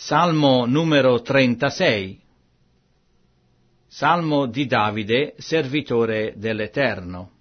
Salmo numero 36. Salmo di Davide, servitore dell'Eterno.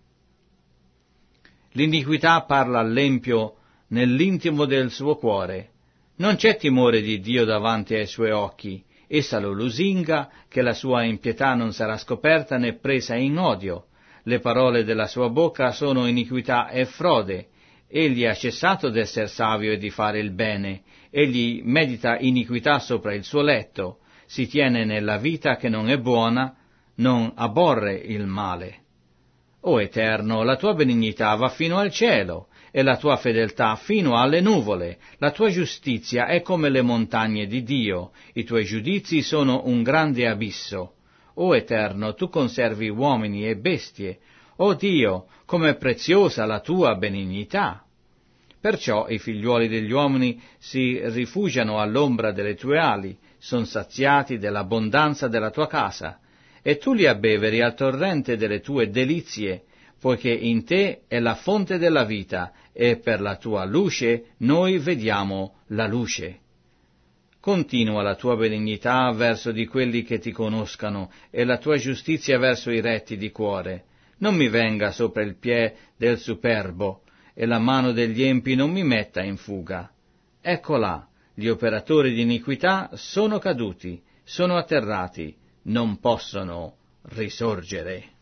L'iniquità parla all'empio nell'intimo del suo cuore. Non c'è timore di Dio davanti ai suoi occhi. Essa lo lusinga, che la sua impietà non sarà scoperta né presa in odio. Le parole della sua bocca sono iniquità e frode. Egli ha cessato d'esser savio e di fare il bene. Egli medita iniquità sopra il suo letto. Si tiene nella vita che non è buona, non aborre il male. O Eterno, la tua benignità va fino al cielo, e la tua fedeltà fino alle nuvole. La tua giustizia è come le montagne di Dio, i tuoi giudizi sono un grande abisso. O Eterno, tu conservi uomini e bestie. O Dio, com'è preziosa la tua benignità! Perciò i figliuoli degli uomini si rifugiano all'ombra delle tue ali, son saziati dell'abbondanza della tua casa, e tu li abbeveri al torrente delle tue delizie, poiché in te è la fonte della vita, e per la tua luce noi vediamo la luce. Continua la tua benignità verso di quelli che ti conoscano, e la tua giustizia verso i retti di cuore. Non mi venga sopra il piede del superbo, e la mano degli empi non mi metta in fuga. Ecco là, gli operatori di iniquità sono caduti, sono atterrati, non possono risorgere.